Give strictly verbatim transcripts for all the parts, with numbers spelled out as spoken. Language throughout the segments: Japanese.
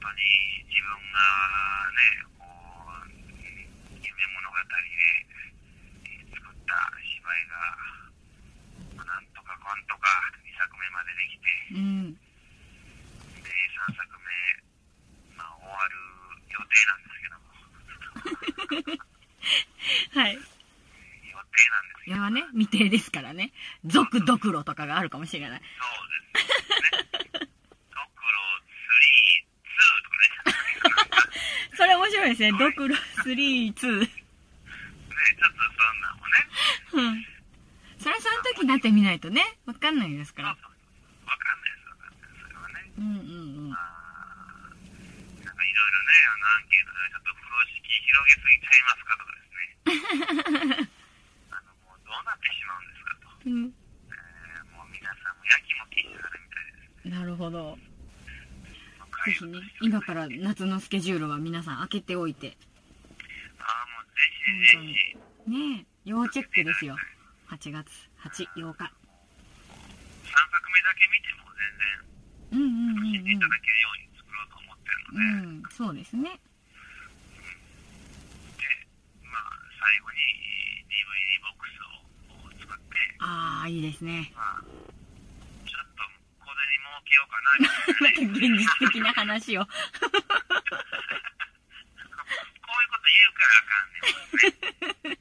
に自分がね、こう、夢物語で作った芝居が、なんとかかんとかにさくめまでできて、うん、で、さんさくめ、まあ、終わる予定なんですけども。 はい。予定なんですけど。 いやね、未定ですからね。続ドクロとかがあるかもしれない。 そうですね。ドクロスリー、ツーとかね。 それ面白いですね。ドクロスリー、ツー。ね、ちょっとそんなんもね。 うん。それはその時になってみないとね、わかんないですから。 そうそうそう。わかんないです、わかんないです。それはね。うんうんうん。あなんかいろいろね、あのアンケートではちょっと風呂敷広げすぎちゃいますかとかですね。あの、もうどうなってしまうんですかと。うん。えー、もう皆さんもやきもきしてはるみたいです。なるほど。ぜひね、今から夏のスケジュールは皆さん開けておいて。ああ、もうぜひぜひ。 ねえ、要チェックですよ。はちがつはち、ようか。 さんさくめだけ見ても全然、うんうんうん、うん。楽しんでいただけるように作ろうと思ってるので。 うん、そうですね。で、 まあ、最後に ディーブイディー ボックスを作って。 ああ、いいですね。 まあ、ちょっと小銭儲けようかな、みたいな、ね。 なんか現実的な話を。こういうこと言うからあかんねん、ね。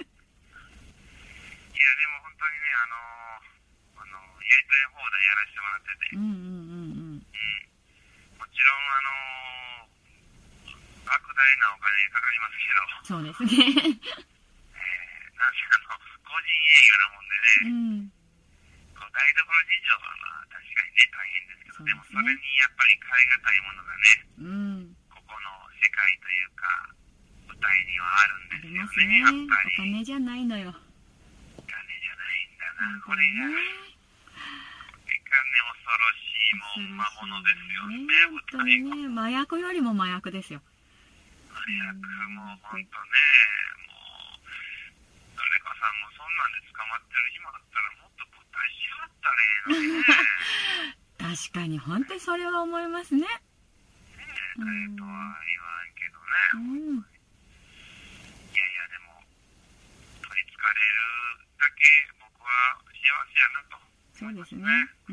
いや、でも本当にね、あのー、あのー、やりたい放題やらせてもらってて。うんうんうんうん。うん。もちろん、あのー、莫大なお金かかりますけど。 そうですね。えー、なんせあの、個人営業なもんでね。うん。こう台所事情はまあ確かにね、大変ですけど、で, ね、でもそれにやっぱり買い難いものがね、うん、ここの世界というか、舞台にはあるんですよね、やっぱり。 お金じゃないのよ。 お金じゃないんだな、これが。お金恐ろしいもん、魔物ですよね、 本当にね、麻薬よりも麻薬ですよ。 麻薬も本当ね、もう、誰かさんもそんなんで捕まってる暇だったらもっと舞台しはったらええのにね。 確かに、本当にそれは思いますね。ねえ、誰とは言わんけどね。うん、いやいや、でも、取りつかれるだけ僕は幸せやなと。 そうですね。うん。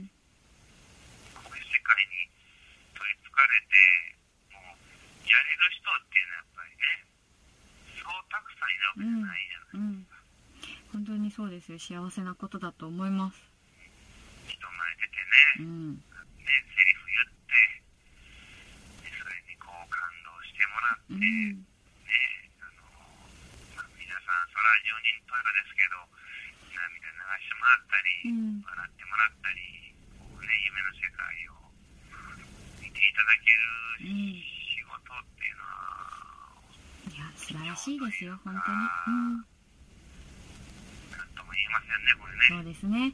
こういう世界に取りつかれて、もう、やれる人っていうのはやっぱりね、そうたくさんいるわけじゃないじゃないですか。うんうん、 本当にそうですよ。幸せなことだと思います。 人前出てね、うん、ね、セリフ言って、でそれにこう感動してもらって、うん、ね、あの、まあ、皆さんそらじゅうにんトイレですけど、涙流してもらったり、うん、笑ってもらったり、こうね、夢の世界を見ていただける仕事っていうのは、 いや、素晴らしいですよ、本当に。うん。 なんとも言えませんね、これね。 そうですね。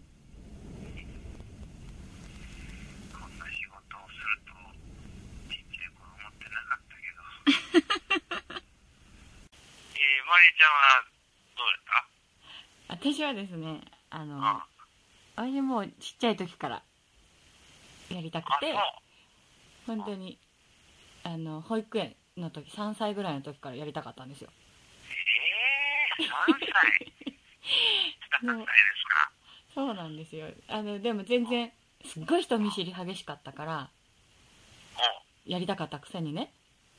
こんな仕事をすると、ちっちゃい頃思ってなかったけど。えー、まりちゃんはどうやった？ 私はですね、あの、ああれもうちっちゃい時からやりたくて、本当に、あの、保育園の時、さんさいぐらいの時からやりたかったんですよ。 えー、さんさいさんさいですか？ そうなんですよ。あの、でも全然、すっごい人見知り激しかったから、やりたかったくせにね、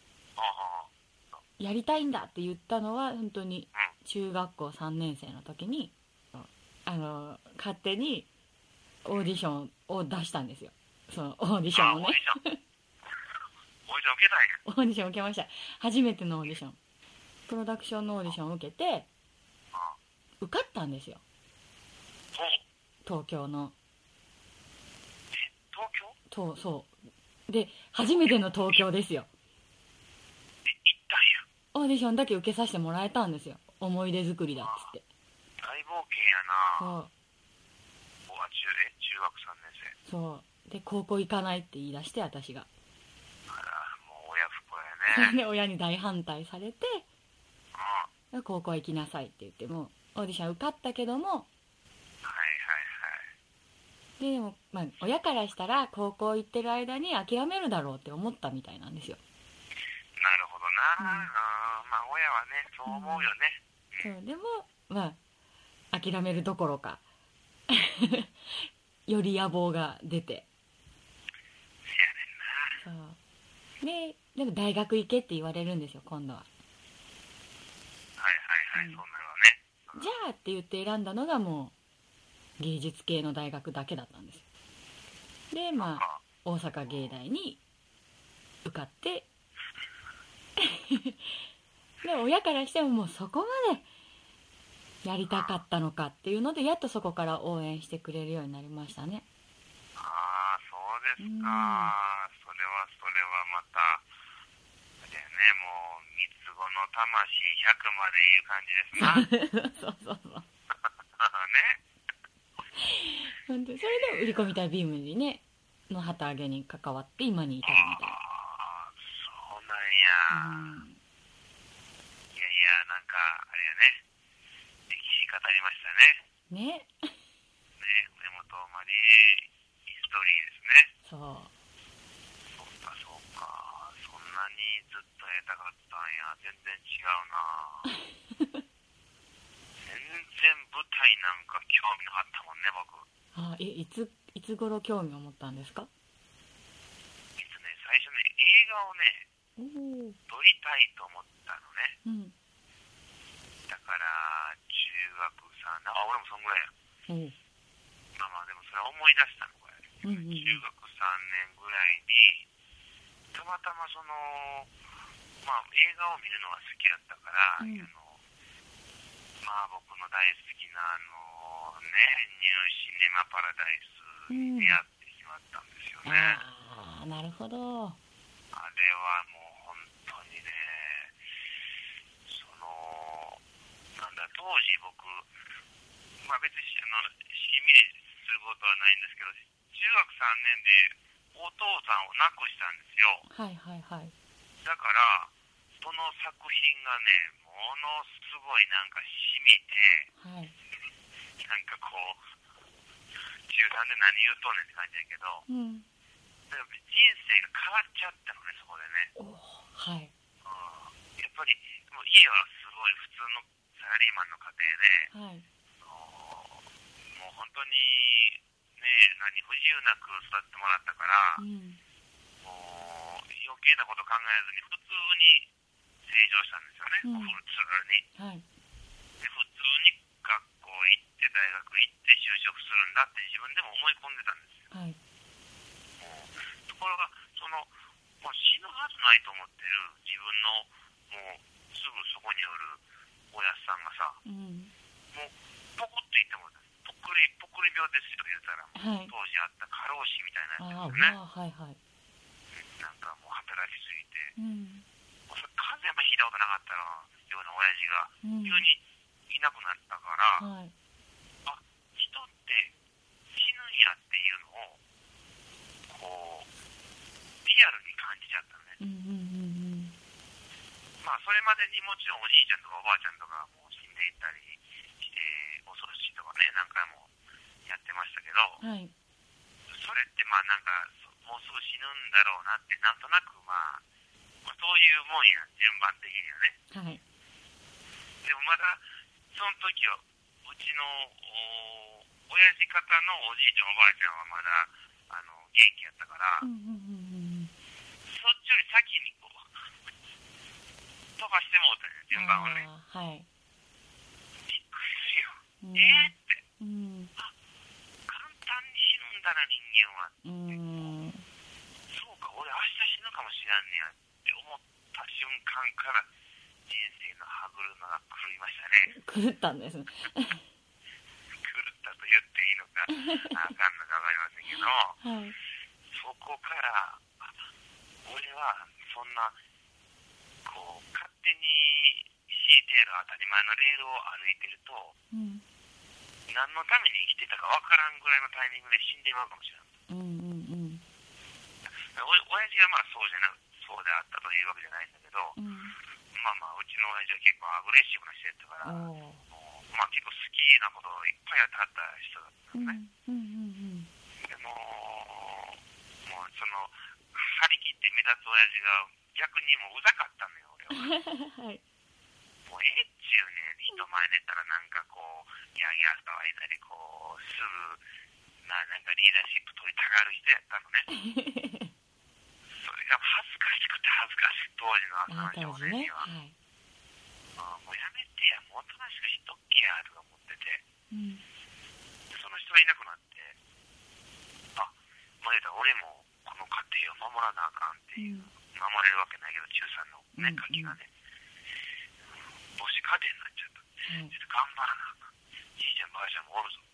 やりたいんだって言ったのは、本当に中学校さんねん生の時に、あの、勝手にオーディションを出したんですよ。そのオーディションをね。 オーディション。オーディション受けたんや。 オーディション受けました。初めてのオーディション。プロダクションのオーディションを受けて、受かったんですよ。東京の。 東京？と、そう。で、初めての東京ですよ。 え、行ったんや。 オーディションだけ受けさせてもらえたんですよ。思い出作りだっつって。 大冒険やな。 そう。 おは中、え、中学さんねん生。 そう。で、高校行かないって言い出して、私が。 あら、もう親不孝やね。 で、親に大反対されて、うん、高校行きなさいって言っても、オーディション受かったけども、はいはいはい。 でも、まあ、親からしたら高校行ってる間に諦めるだろうって思ったみたいなんですよ。 なるほどな、 うんうん、まあ親はねそう思うよね、 そうでもまあ諦めるどころかより野望が出て、 せやねんな。 そうででも大学行けって言われるんですよ今度は。 はいはいはい、 うんそうなるわね。 じゃあって言って選んだのがもう芸術系の大学だけだったんですよ。でまあ大阪芸大に受かってで親からしてももうそこまでやりたかったのかっていうのでやっとそこから応援してくれるようになりましたね。 ああ、そうですか。 うんそれはそれはまたあれやね、もう三つ子の魂ひゃくまでいう感じですな。 そうそうそうね。 本当にそれで売り込みたいビームにねの旗揚げに関わって今に至るみたいな。 ああ、そうなんや。 うんいやいや、なんかあれやね、歴史語りましたね。 ねね、上本まりヒストリーですね。 そうそうかそうか、そんなにずっとやりたかったんや。全然違うな。全然舞台なんか興味なかったもんね、僕。 あえいついつ頃興味を持ったんですか？ いつね、最初ね、映画をね、 おお撮りたいと思ったのね。 うんだから、中学さん、あ、俺もそんぐらいや。 おうまあまあ、でもそれは思い出したの、これ。 うんうんうん中学さんねんぐらいに、たまたまその、まあ、映画を見るのが好きだったから、 うんあの、まあ、僕の大好きな、あの、ね、ニューシネマパラダイスに出会ってしまったんですよね。 ああなるほど。 あれはもう本当にね、その、なんだ、当時僕、まあ別にあの、しんみりすることはないんですけど、中学さんねんでお父さんを亡くしたんですよ。 はいはいはいだから、その作品がね、ものすごいなんか染みて、 はいなんかこう、中さんで何言うとんねんって感じやけど、 うんだから人生が変わっちゃったのね、そこでね。 おはいうん、やっぱり、もう家はすごい普通のサラリーマンの家庭で、 はいもう本当に、ね、何不自由なく育ってもらったから、 うんもう余計なこと考えずに普通に成長したんですよね、 うんもう普通に。 はいで、普通に学校行って大学行って就職するんだって自分でも思い込んでたんですよ。 はいもうところが、その、もう死ぬはずないと思ってる自分の、もうすぐそこにおるおやっさんがさ、 うんもうポコッと言ってもぽっくりぽっくり病ですよ言うたら、 はい当時あった過労死みたいなああやつですよね。 わあはいはいなんかもう働きすぎて、 うんもうそれ風邪もひいたことなかったような親父がうん急にいなくなったから、 はいあ、人って死ぬんやっていうのをこうリアルに感じちゃったのね。 うんうんうんまあそれまでにもちろんおじいちゃんとかおばあちゃんとかもう死んでいったりしてお葬式とかね何回もやってましたけど、 うんはいそれってまあなんかもうすぐ死ぬんだろうなってなんとなくまあ、まあ、そういうもんや順番的にはね。 はいでもまだその時はうちのお親父方のおじいちゃんおばあちゃんはまだあの元気やったから、 うんうんうんそっちより先にこう飛ばしてもうたんや順番をね。 ああはいびっくりするよ。 うんえーってうん簡単に死ぬんだな人間は。 うんそうか俺明日死ぬかもしれんねやって思った瞬間から人生の歯車が狂いましたね。 狂ったんですね狂ったと言っていいのかあかんのか分かりませんけど、 はいそこからあ俺はそんなこう勝手に敷いてある当たり前のレールを歩いてるとうん何のために生きてたか分からんぐらいのタイミングで死んでまうかもしれない。 うんうんうんお親父はまあそうじゃなそうであったというわけじゃないんだけど、 うんまあまあうちの親父は結構アグレッシブな人やったから、 おもうまあ結構好きなことをいっぱいやってはった人だったんうんですね。 うんうんその張り切って目立つ親父が逆にもううざかったのよ俺は。はい、もうええっちゅうね、人前出たらなんかこうギャーギャー騒いだり、こうすぐな、なんかリーダーシップ取りたがる人やったのね。それが恥ずかしくて恥ずかしい、当時の朝の少年には、ね、はい、あもうやめてや、もうおとなしくしとっけやとか思ってて、うん、その人がいなくなって、あ、まあ、俺もこの家庭を守らなあかんっていう、うん、守れるわけないけど中さんのね、ガキがね、母子家庭になっちゃった、うん、ちょっと頑張らなあかん、じいちゃんばあちゃんもおるぞって、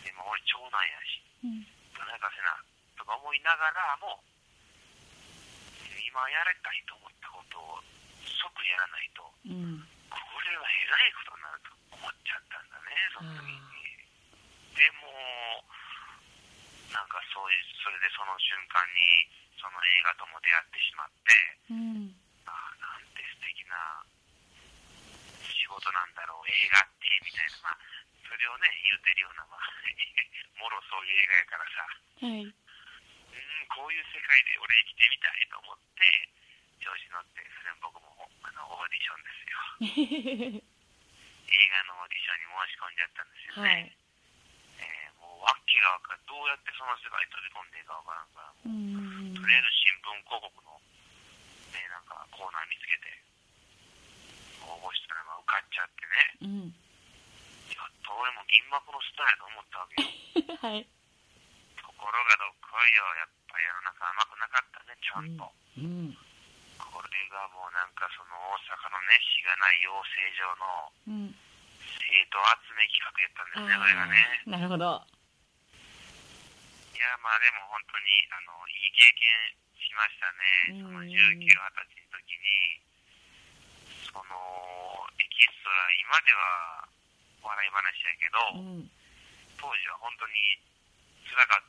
でも俺長男やし、うん、どないかせなとか思いながらも、今やりたいと思ったことを即やらないと、うん、これはえらいことになると思っちゃったんだね、その時に。でもなんかそういう、それでその瞬間にその映画とも出会ってしまって、うん、ああなんて素敵な仕事なんだろう映画ってみたいな、まあそれをね言うてるような、まあもろそういう映画やからさ、はい、こういう世界で俺生きてみたいと思って調子乗って、それ僕もあのオーディションですよ。映画のオーディションに申し込んじゃったんですよね。はい、えー、もうわけがわからん、どうやってその世界に飛び込んでいいかわからんから、もうとりあえず新聞広告の、ね、なんかコーナー見つけて応募したらまあ受かっちゃってね、うん、やっと俺も銀幕のスターやと思ったわけよ。はい、ところがどっこいよ、やっぱ世の中甘くなかったね、ちゃんと、うんうん、これがもうなんかその大阪のねしがない養成所の生徒集め企画やったんですね、これがね。 なるほど。 いやまあでも本当にあのいい経験しましたね。そのじゅうきゅう、はたちの時にそのエキストラ、今では笑い話やけど、うん、当時は本当に辛かった。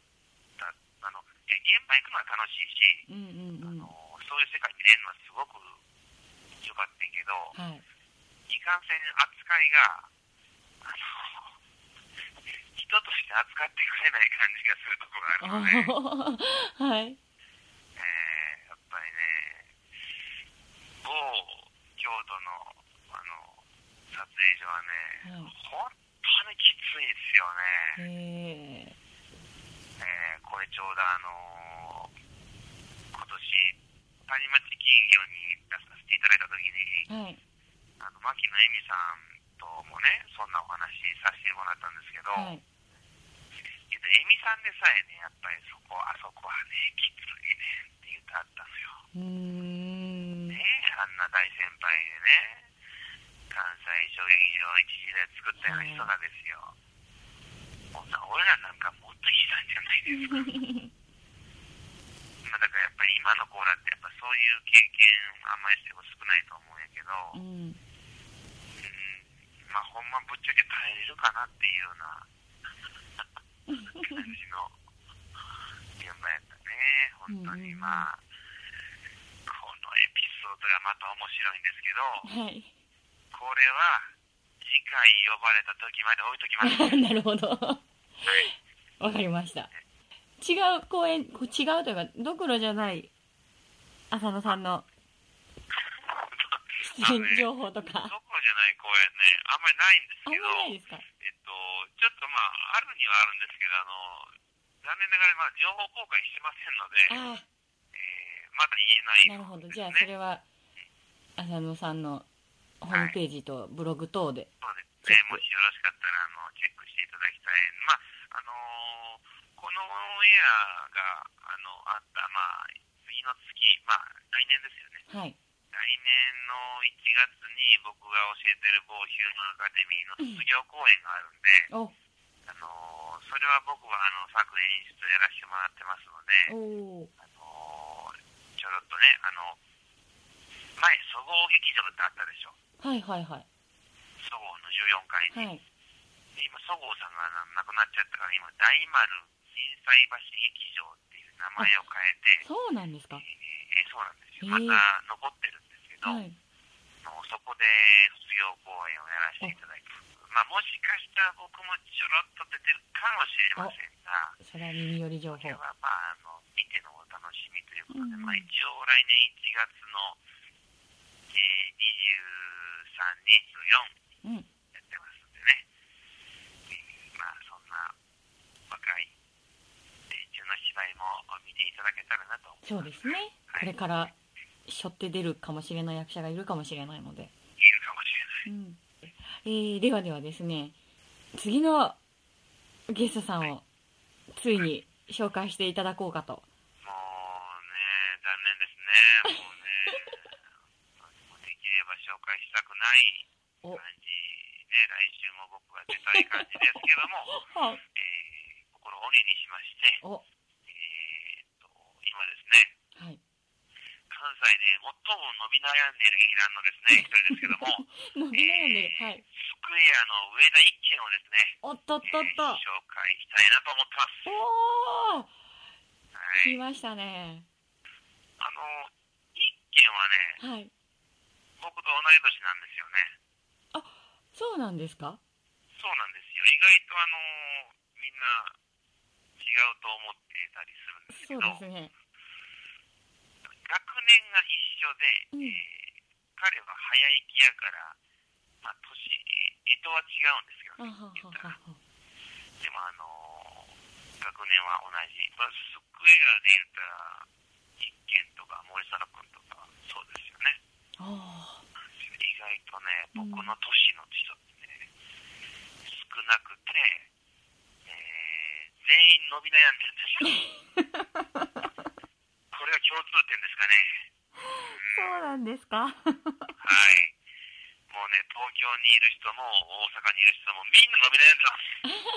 あの現場行くのは楽しいし、うんうんうん、あのそういう世界見れるのはすごく良かったんけど、はい、いかんせん扱いがあの人として扱ってくれない感じがするところがあるので、はい、えー、やっぱりね、某京都のあの撮影所はね、はい、本当にきついですよね。へー、えー、これちょうどあのー、今年谷町金魚に出させていただいた時に、はい、あの牧野恵美さんともねそんなお話させてもらったんですけど、はい、恵美さんでさえね、やっぱりそこあそこはねきついねって言ってあったのよ。うーん、ねえ、あんな大先輩でね、関西小劇場一時代作ったような人がですよ、はい、こんな俺らなんかもっとひどいんじゃないですか。まあだからやっぱり今の子らってやっぱそういう経験あんまりしても少ないと思うんやけど、うん、うん、まあほんまぶっちゃけ耐えれるかなっていうような感じの現場やったね、本当に。まあこのエピソードがまた面白いんですけど、はい、これは次回呼ばれた時まで置いときます。 なるほど。はい、わかりました。違う公演、違うというかドクロじゃない浅野さんの出演情報とか。 ドクロじゃない公演ね、あんまりないんですけど、 あんまりないですか。 えっとちょっとまああるにはあるんですけど、あの残念ながらまだ情報公開してませんので、あ、えー、まだ言えない、ね。 なるほど。じゃあそれは浅野さんのホームページとブログ等で、 はい、そうですね、もしよろしかったらあのチェックしていただきたい。まああのー、このオンエアがあのあったまあ次の月、まあ来年ですよね。はい。来年のいちがつに僕が教えてる某ヒューマンアカデミーの卒業公演があるんで、うん、あのー、それは僕はあの作演出やらせてもらってますので、あのー、ちょろっとね、あの前そごう劇場ってあったでしょ。 はいはいはい。 そごうのじゅうよんかいに、はい、で今そごうさんが亡くなっちゃったから今大丸心斎橋劇場っていう名前を変えて、 そうなんですか。 えー、そうなんですよ。また残ってるんですけど、はい、そこで卒業公演をやらせていただきます。まあもしかしたら僕もちょろっと出てるかもしれませんが、 それは耳寄り情報。 これはまああの見てのお楽しみということで、 うん、 まあ、一応来年いちがつの、えー、にじゅうさん、にじゅうよん、 うん、 やってますんでね、えー、まあそんな若い青春の芝居も見ていただけたらなと思います。 そうですね、はい、これから背負って出るかもしれない役者がいるかもしれないので、 いるかもしれない、 うんえー、ではではですね、次のゲストさんをついに紹介していただこうかと。 もうね、残念ですね。もうね、できれば紹介したくない感じね、来週も僕は出たい感じですけども、はい、えー、心を鬼にしまして、えー、っと今ですね、はい、関西で最も伸び悩んでいる劇団のですね、一人ですけども、伸び悩んでる、はい、スクエアの上田一軒をですね、おっとっとっと、えー、紹介したいなと思ってます。おー、はい、来ましたね。あの、一軒はね、はい、僕と同い年なんですよね。あ、そうなんですか？そうなんですよ。意外とあの、みんな違うと思ってたりするんですけど、そうですね。学年が一緒で、うん、えー、彼は早生きやから、まあ、年、えとは違うんですけどね、言ったら。でもあのー、学年は同じ。まあ、スクエアで言ったら、一見とか森貞君とか、そうですよね。あ、意外とね、僕の年の人ってね、うん、少なくて、えー、全員伸び悩んでるんですよ。これが共通点ですかね。そうなんですか。はい。もうね、東京にいる人も大阪にいる人もみんな伸び悩んでます。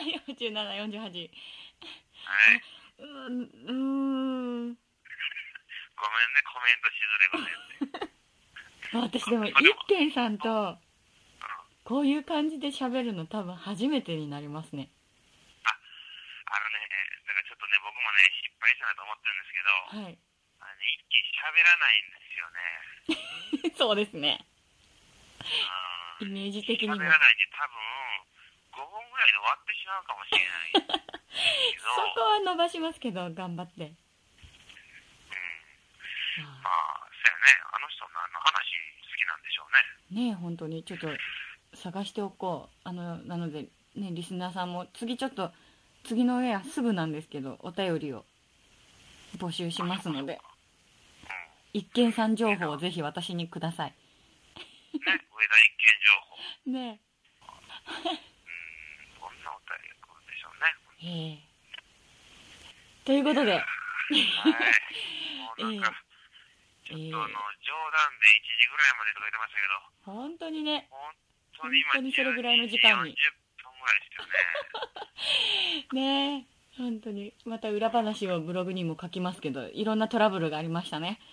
よんじゅうなな、よんじゅうはち。はい。うーん、うーん。ごめんね、コメントしづれごめんって。私でも、一軒さんと、こういう感じで喋るの多分初めてになりますね。あ、あのね、だからちょっとね、僕もね、失敗したなと思ってるんですけど、はい。あのね、一気に喋らないんですよね。そうですね。イメージ的にも。喋らないんで多分、ごふんぐらいで終わってしまうかもしれないけど。そこは伸ばしますけど、頑張って。うん。まあ、そうやね。あの人のあの話好きなんでしょうね。ねえ、本当に。ちょっと探しておこう。あの、なので、ね、リスナーさんも次ちょっと、次のエアすぐなんですけど、お便りを募集しますので、一見さん情報をぜひ私にください。ね、上田一見情報。ねえ。うん、こんなお便りが来るんでしょうね。へえ。ということで。はい。もうなんか、えー、ちょっとあの、冗談でいちじぐらいまでとか言ってましたけど。本当にね。本当に今、本当にそれぐらいの時間に。よんじゅっぷんぐらいですよね。ねえ。本当に。また裏話をブログにも書きますけど、いろんなトラブルがありましたね。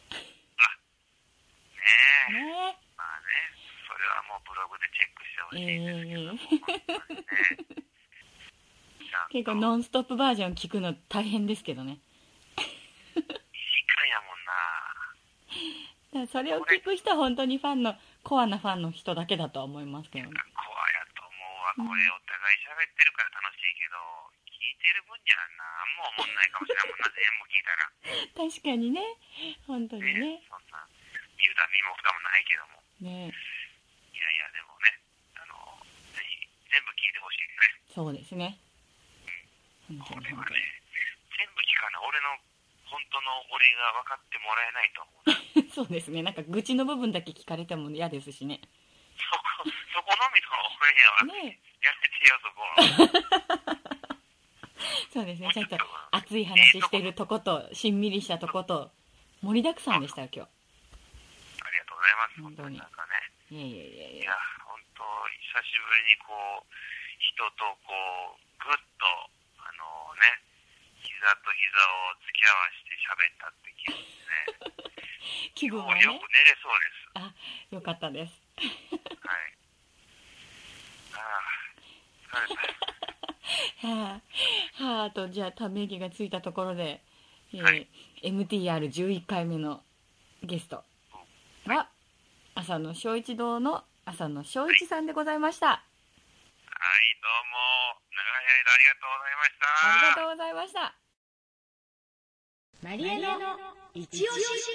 あ、ねえ。ねえ。まあね、それはもうブログでチェックしてほしいんですけど、えー、結構ノンストップバージョン聞くの大変ですけどね。いちじかんやもんな。だからそれを聞く人は本当にファンのコアなファンの人だけだとは思いますけどね。コアやと思うわ。これお互い喋ってるから楽しいけど、聞いてる分じゃなんも思んないかもしれないもんな、全部聞いたら。確かにね、本当にね。ね、そんな見るだ身も蓋もないけども。ね。いやいや、でもね、あの、ぜひ全部聞いてほしいですね。そうですね。うん。本当に本当に。全部聞かない。俺の本当の俺が分かってもらえないと思うな。そうですね。なんか愚痴の部分だけ聞かれても嫌ですしね。そこ、そこのみの俺は、ね、やめてよ、そこ。そうですね。ちょっと熱い話してるとこと、しんみりしたとこと、盛りだくさんでしたよ、今日。ありがとうございます。本当に。なんかね。いやいやいやいや。いや、本当、久しぶりにこう、人とこう、ぐっと、あのね、膝と膝を突き合わせて喋ったって気分ですね。気分はね。よく寝れそうです。あ、よかったです。はい。ああ、疲れた。はあ、はあと、じゃあ、ため息がついたところで、えーはい、エムティーアールじゅういっかいめのゲストは、浅野翔一堂の浅野翔一さんでございました。はい、はい、どうも、長い間ありがとうございました。ありがとうございました。 マリエの一押し。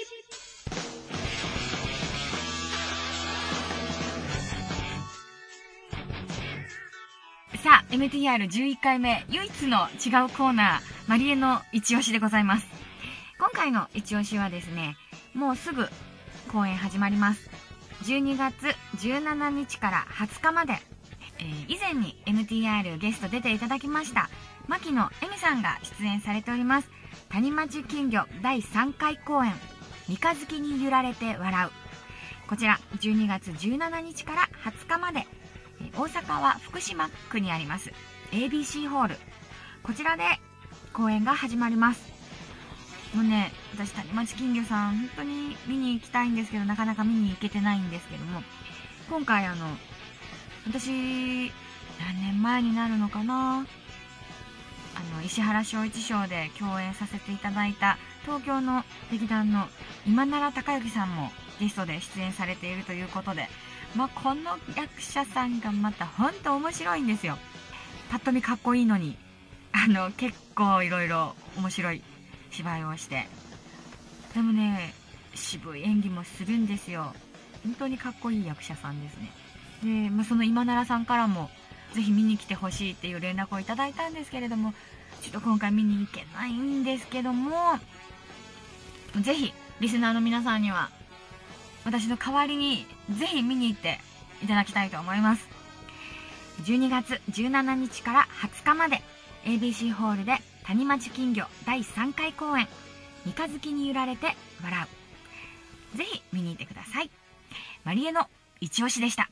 さあ エムティーアールじゅういっかいめ、唯一の違うコーナー、マリエの一押しでございます。今回の一押しはですね、もうすぐ公演始まります。じゅうにがつじゅうしちにちからはつかまで、えー、以前に エムティーアール ゲスト出ていただきました牧野恵美さんが出演されております谷町金魚だいさんかい公演、三日月に揺られて笑う。こちらじゅうにがつじゅうしちにちからはつかまで、大阪は福島区にあります エービーシー ホール、こちらで公演が始まります。もうね、私谷町金魚さん本当に見に行きたいんですけど、なかなか見に行けてないんですけども、今回あの私何年前になるのかな、あの石原翔一賞で共演させていただいた東京の劇団の今奈良孝之さんもゲストで出演されているということで、まあ、この役者さんがまた本当面白いんですよ。パッと見かっこいいのに、あの結構いろいろ面白い芝居をして、でもね渋い演技もするんですよ。本当にかっこいい役者さんですね。で、まあ、その今奈良さんからもぜひ見に来てほしいっていう連絡をいただいたんですけれども、ちょっと今回見に行けないんですけども、ぜひリスナーの皆さんには私の代わりにぜひ見に行っていただきたいと思います。じゅうにがつじゅうしちにちからはつかまで エービーシー ホールで谷町金魚だいさんかい公演、三日月に揺られて笑う。ぜひ見に行ってください。マリエの一押しでした。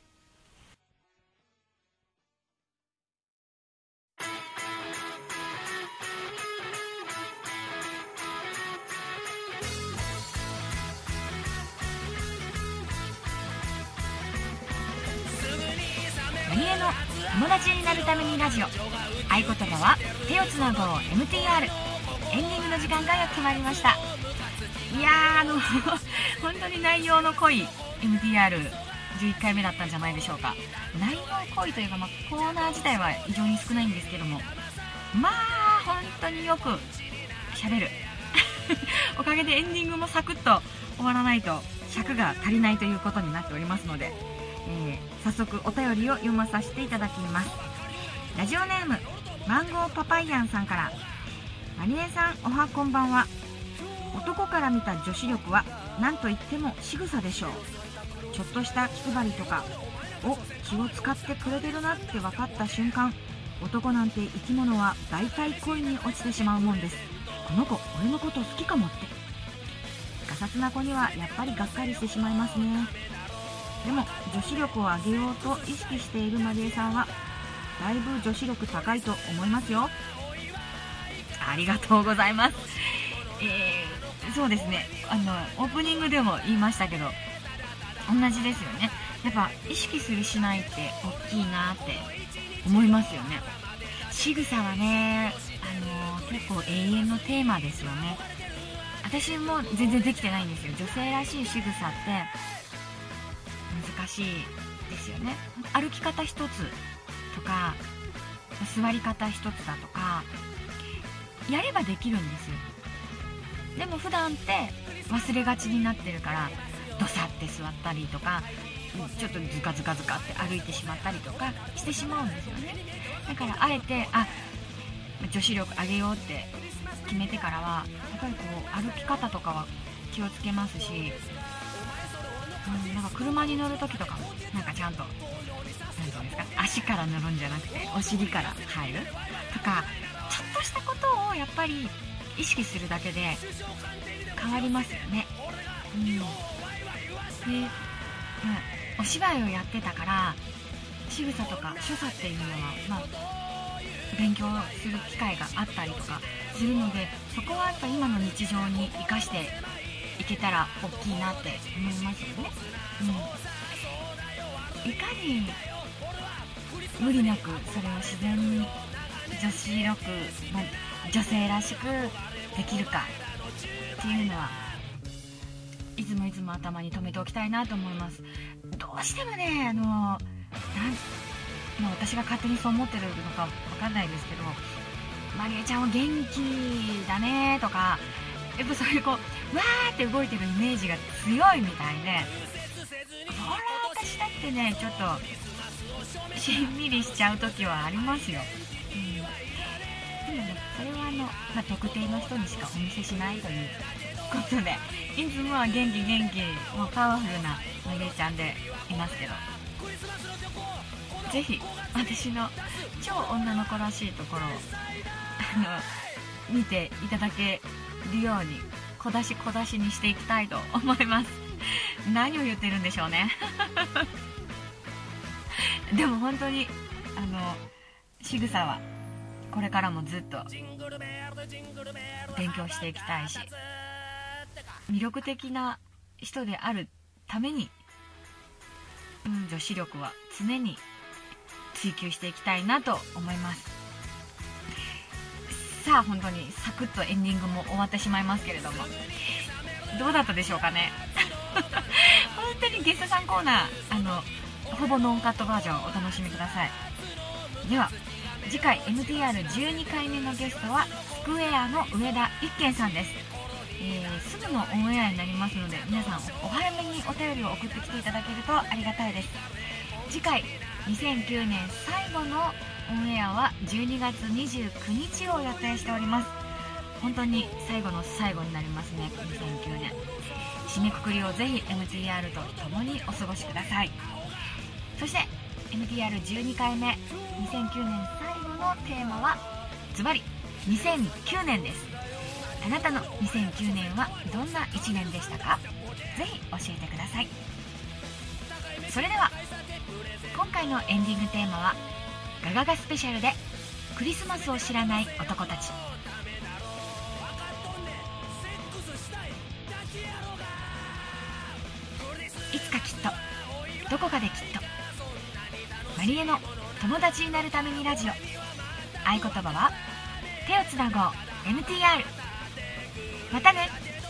マリエの友達になるためにラジオ、合言葉は手をつなごう エムティーアール。 エンディングの時間がやってまいりました。いやーあの本当に内容の濃い エムティーアールじゅういっかいめだったんじゃないでしょうか。内容濃いというか、まあ、コーナー自体は非常に少ないんですけども、まあ本当によく喋るおかげでエンディングもサクッと終わらないと尺が足りないということになっておりますので、えー、早速お便りを読まさせていただきます。ラジオネームマンゴーパパイヤンさんから、マリエさんおはこんばんは。男から見た女子力は何と言っても仕草でしょう。ちょっとした気配りとか、お、気を使ってくれてるなって分かった瞬間、男なんて生き物は大体恋に落ちてしまうもんです。この子俺のこと好きかもって。ガサツな子にはやっぱりがっかりしてしまいますね。でも女子力を上げようと意識しているマリエさんはだいぶ女子力高いと思いますよ。ありがとうございます。えー、そうですね、あのオープニングでも言いましたけど同じですよね。やっぱ意識するしないって大きいなって思いますよね。仕草はね、あの結構永遠のテーマですよね。私も全然できてないんですよ。女性らしい仕草って難しいですよね。歩き方一つとか座り方一つだとかやればできるんですよ。でも普段って忘れがちになってるから、ドサって座ったりとかちょっとズカズカズカって歩いてしまったりとかしてしまうんですよね。だからあえてあ女子力上げようって決めてからはやっぱりこう歩き方とかは気をつけますし、うん、なんか車に乗るときとかもなんかちゃんとなんていうんですか、足から乗るんじゃなくてお尻から入るとか、ちょっとしたことをやっぱり意識するだけで変わりますよね。うん、で、うん、お芝居をやってたから仕草とか所作っていうのは、まあ、勉強する機会があったりとかするので、そこはやっぱ今の日常に生かしていけたら大きいなって思いますよね。うん、いかに無理なくそれを自然に女子力、まあ、女性らしくできるかっていうのはいつもいつも頭に留めておきたいなと思います。どうしてもね、あのなん、まあ、私が勝手にそう思ってるのかわかんないですけど、マリエちゃんは元気だねとかやっぱそういうこうわーって動いてるイメージが強いみたいで、ほら私だってねちょっとしんみりしちゃう時はありますよ、うん、でもねそれはあの、まあ、特定の人にしかお見せしないということで、いつもは元気元気もうパワフルなお姉ちゃんでいますけど、ぜひ私の超女の子らしいところをあの見ていただけるように小出し小出しにしていきたいと思います。何を言ってるんでしょうねでも本当にあの仕草はこれからもずっと勉強していきたいし、魅力的な人であるために、うん、女子力は常に追求していきたいなと思います。さあ本当にサクッとエンディングも終わってしまいますけれども、どうだったでしょうかね本当にゲストさんコーナー、あのほぼノンカットバージョンをお楽しみください。では次回 エムティーアールじゅうに 回目のゲストはスクエアの上田一賢さんです。えー、すぐのオンエアになりますので、皆さんお早めにお便りを送ってきていただけるとありがたいです。次回にせんきゅうねん最後のオンエアはじゅうにがつにじゅうくにちを予定しております。本当に最後の最後になりますね。にせんきゅうねん締めくくりをぜひ エムティーアール と共にお過ごしください。そして エムティーアールじゅうに 回目にせんきゅうねん最後のテーマはズバリにせんきゅうねんです。あなたのにせんきゅうねんはどんないちねんでしたか？ぜひ教えてください。それでは今回のエンディングテーマはガガガスペシャルでクリスマスを知らない男たち。いつかきっとどこかできっとマリエの友達になるためにラジオ。合言葉は手をつなごう エムティーアール。 またね。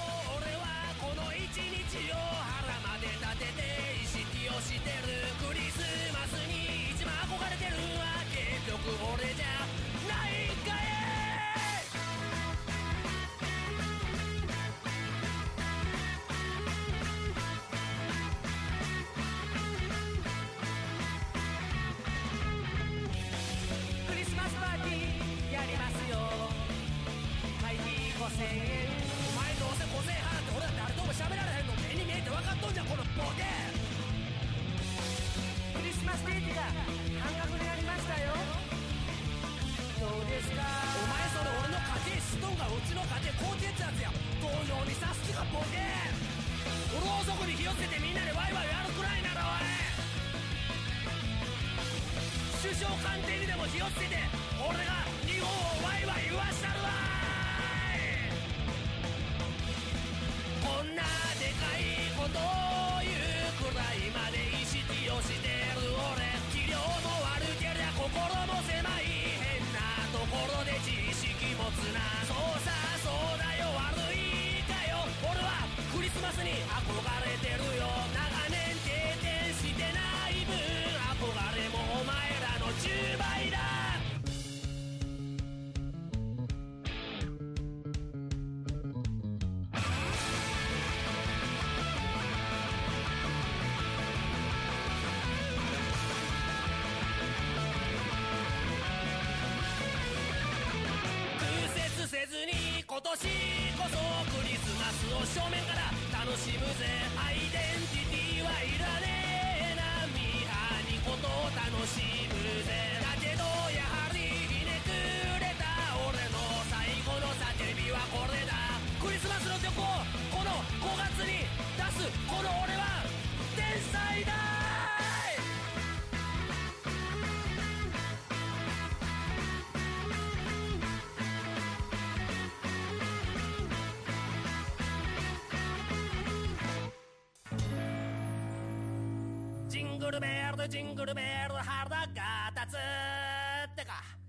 今年こそクリスマスを正面から楽しむぜ。アイデンティティはいらねえな、ミーハーにことを楽しむぜ。だけどやはりひねくれた俺の最後の叫びはこれだ。クリスマスの曲をこのごがつに出すこの俺は天才だ。ジングルベルジングルベル腹が立つってか。